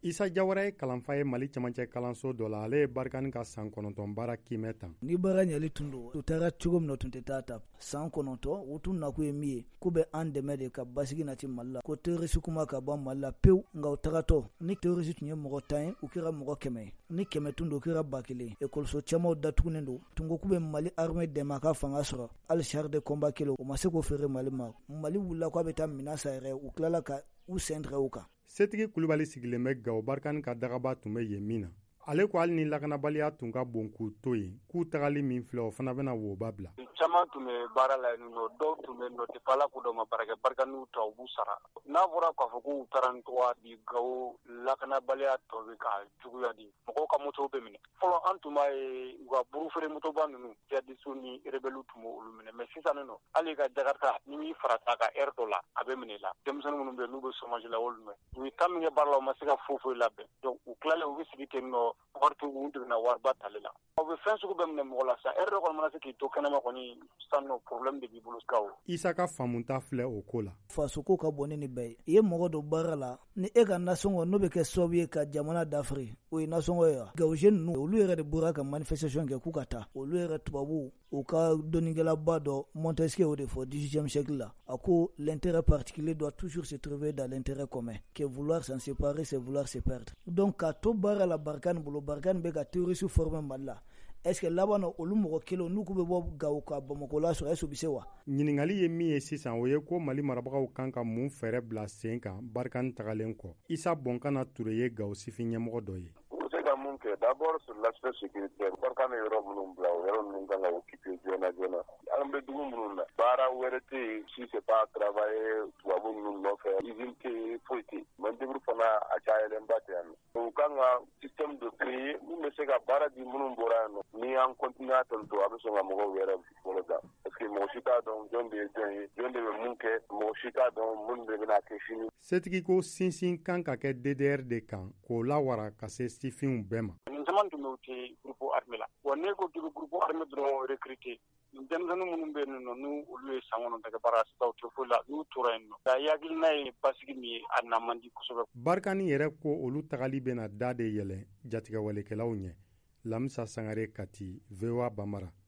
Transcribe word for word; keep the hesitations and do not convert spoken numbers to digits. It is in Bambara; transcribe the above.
Isa Jawara ye kalanfa ye Mali cɛmancɛ kalanso dɔ la. Ale ye Barikani ka san kɔnɔntɔn baara kimɛ tan. Ni baara ɲɛli tun don, u taara cogo min na tun tɛ taa ta. San kɔnɔntɔn u tun nakun ye min ye k'u bɛ an dɛmɛ de ka basigi nati Mali la. Ko terroriste kuma ka bɔ Mali la pewu, nka u tagatɔ ni terroriste tun ye mɔgɔ tan ye u kɛra mɔgɔ kɛmɛ ye. Ni kɛmɛ tun don u kɛra ba kelen. Ekɔliso camanw datugunen don. Tun ko k'u bɛ Mali armée dɛmɛ a ka fanga sɔrɔ. Hali char de combat kelen u ma se k'o feere Mali ma. Mali wulila k'a bɛ taa mina sa yɛrɛ u tilala ka u sen tigɛ u kan. Setigi Kulibali sigilen bɛ Gawo. Barikani ka dagaba tun bɛ yen min na. Ale ko hali ni lakanabaliya tun ka bon k'u to yen, k'u tagali min filɛ o fana bɛna woba bila. Caman tun bɛ baara la yen nɔ, dɔw tun bɛ nɔ tɛfala ko dɔw ma baara kɛ. Barikaniw ta u b'u sara. N'a fɔra k'a fɔ k'u taara ni tɔgɔ di Gawo, lakanabaliya tɔ bɛ ka juguya di. Mɔgɔw ka moto bɛ minɛ. Fɔlɔ an tun b'a ye u ka burufeere motoba ninnu jihadistes ni rebelles tun b'olu minɛ, mais sisan nɔ hali ka Jakarta ni m'i farata ka heure dɔ la a bɛ minɛ i la. Denmisɛnnin minnu bɛ yen n'u bɛ chômage la olu mɛn. U ye temps min kɛ baara la u ma se ka foyi foyi labɛn. Donc u tilalen u bɛ sigi ten nɔ wari t'u kun, u degena wariba tali la. Aw bɛ fɛn sugu bɛɛ minɛ mɔgɔ la sa. Heure dɔ kɔni mana se k'i to kɛnɛma kɔni sisan nɔ problème de b'i bolo Gawo. Isa ka faamuta filɛ o ko la. Faso ko ka bon ni bɛɛ ye. I ye mɔgɔ dɔ baara la ni e ka nasɔngɔ n'o bɛ kɛ sababu ye ka jamana dafiri o ye nasɔngɔ ye wa. Gawo jeune ninnu olu yɛrɛ de bɔra ka manifestation kɛ k'u ka taa. Olu yɛrɛ tubabu u ka dɔnnikɛlaba dɔ Montesquieu o de fɔ dix-huitième siècle la. A ko l'intérêt particulier doit toujours se trouver dans l'intérêt commun. Que vouloir s'en séparer c'est vouloir se perdre. Donc ka to baara la Barikani bolo, Barikani bɛ ka terroriste former Mali la. Est-ce que laban na olu mɔgɔ kelen n'u k'u bɛ bɔ Gawo ka Bamako la sɔrɔ est-ce que u bɛ se wa? Ɲininkali ye min ye sisan o ye ko Mali marabagaw kan ka mun fɛɛrɛ bila sen kan Barikani tagalen kɔ. Isa Bɔnkana Ture ye Gawo sifin ɲɛmɔgɔ dɔ ye. Mun kɛ d'abord sur l'aspect sécuritaire Barikani yɔrɔ minnu bila o yɔrɔ ninnu kan ka occuper joona joona. An bɛ dugu minnu na baara wɛrɛ tɛ yen si c'est pas travailler tubabu ninnu nɔfɛ usine tɛ yen foyi tɛ yen. Main-d'œuvre fana a cayalenba tɛ yan nɔ. U kan ka système de créer min bɛ se ka baara di minnu bɔra yan nɔ. Ni an continue a tentɔ a bɛ sɔn ka mɔgɔw yɛrɛ bolo da. Parce que mɔgɔ si t'a dɔn jɔn de ye jɔn ye jɔn de bɛ mun kɛ mɔgɔ si t'a dɔn mun de bɛna kɛ sini. Setigi ko sinsin kan ka kɛ D D R de kan k'o lawara ka se sifinw bɛɛ ma. Caman tun bɛ u tɛ groupe armé la. Wa ne ko k'i bɛ groupe armé dɔrɔn recruter denmisɛnnin minnu bɛ yen nɔ n'u olu ye san kɔnɔntɔn kɛ baara sisan u tɛ foyi la n'u tora yen nɔ. Nka hakilina ye basigi min ye a na man di kosɛbɛ. Barikani yɛrɛ ko olu tagali bɛna da de yɛlɛ jatigɛwalekɛlaw ɲɛ. Lamisa Sangare Kati, V O A Bamara.